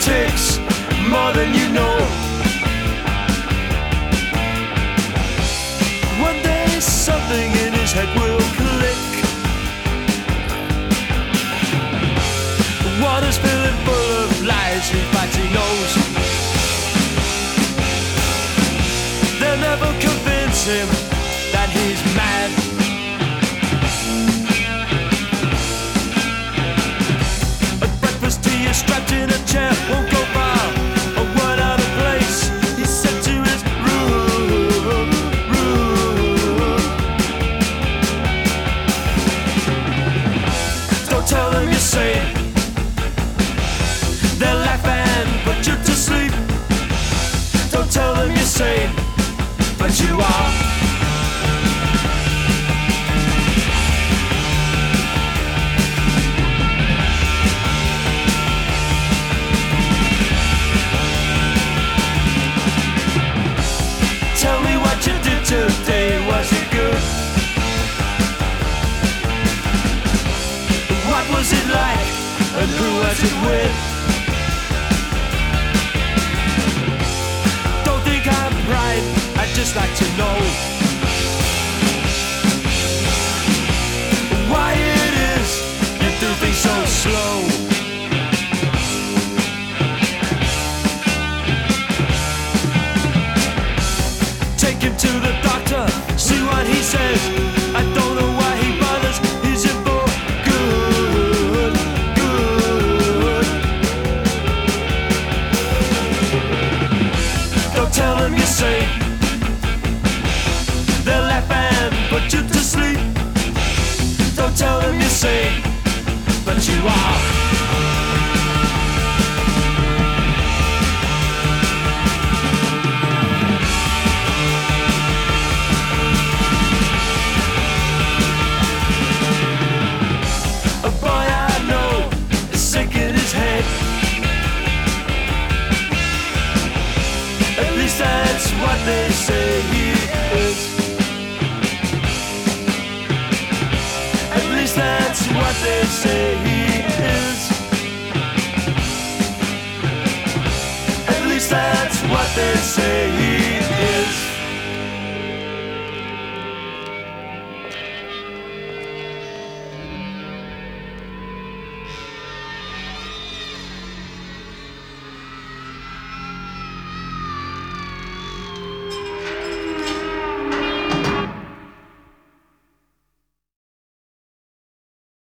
politics more than you know. One day something in his head will click. The water's filling full of lies, in fact he knows. They'll never convince him that he's mad. At breakfast he is strapped in a chair, won't go far, a word out of place. He's sent to his room. Don't tell them you're sane, they'll laugh and put you to sleep. Don't tell them you're sane, but you are. Tell me what you did today, was it good? What was it like, and who was it with? Don't think I'm right, I'd just like to know why it is you do things so slow. Take him to the doctor, see what he says. I don't know why he bothers, he's in for good, good. Don't tell him you're sane, they'll laugh and put you to sleep. Don't tell him you're sane, but you are. A boy I know is sick in his head. At least that's what they say he